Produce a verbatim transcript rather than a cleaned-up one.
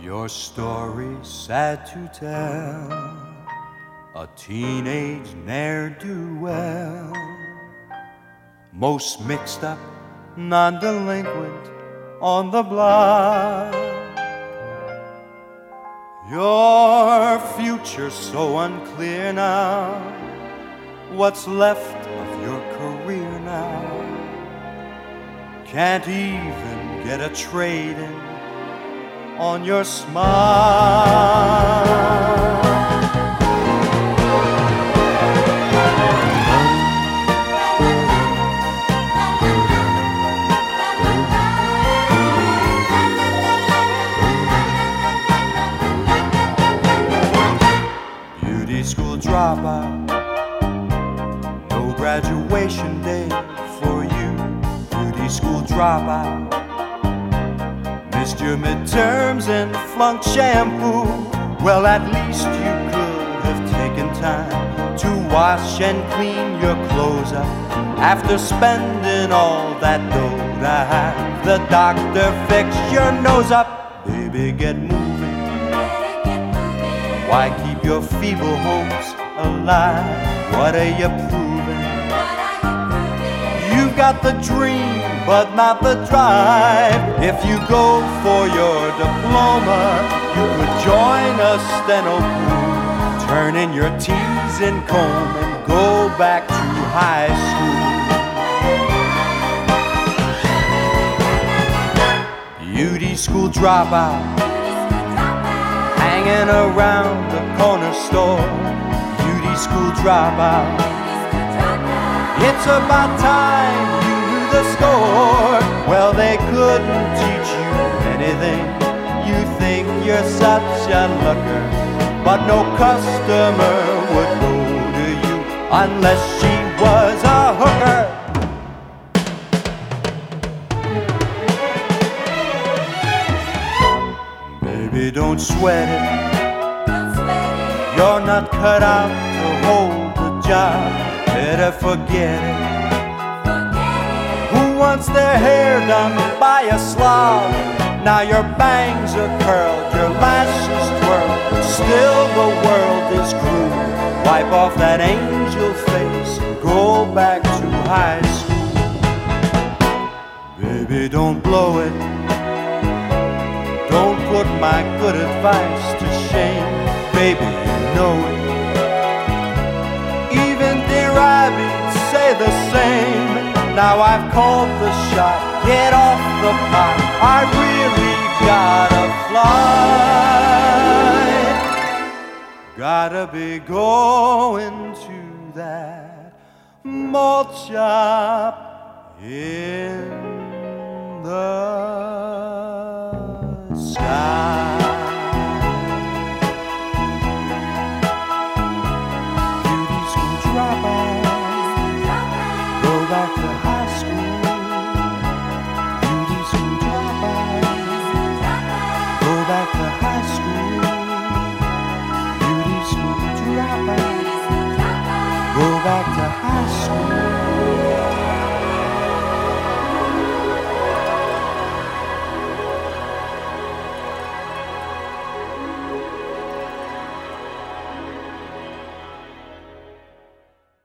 Your story's sad to tell, a teenage ne'er-do-well, most mixed up, non-delinquent on the block. Your future's so unclear now, what's left of your career now? Can't even get a trade-in on your smile. Beauty school dropout, no graduation day for you. Beauty school dropout, missed your midterms and flunked shampoo. Well, at least you could have taken time to wash and clean your clothes up after spending all that dough to have the doctor fix your nose up. Baby, get moving. Why keep your feeble hopes alive? What are you proving? You've got the dream, but not the drive. If you go for your diploma, you could join a steno crew, turn in your T's and comb and go back to high school. Beauty school dropout, hanging around the corner store. Beauty school dropout, it's about time you knew the score. Well, they couldn't teach you anything. You think you're such a looker, but no customer would go to you unless she was a hooker. Baby, don't sweat it. You're not cut out to hold the job. Better forget it. Who wants their hair done by a slob? Now your bangs are curled, your lashes twirl. Still the world is cruel. Wipe off that angel face and go back to high school. Baby, don't blow it. Don't put my good advice to shame. Baby, you know it. Even dear rabbits say the same. Now I've called the shot, get off the pot. I really gotta fly. Gotta be going to that malt shop in the sky. Go back to high school.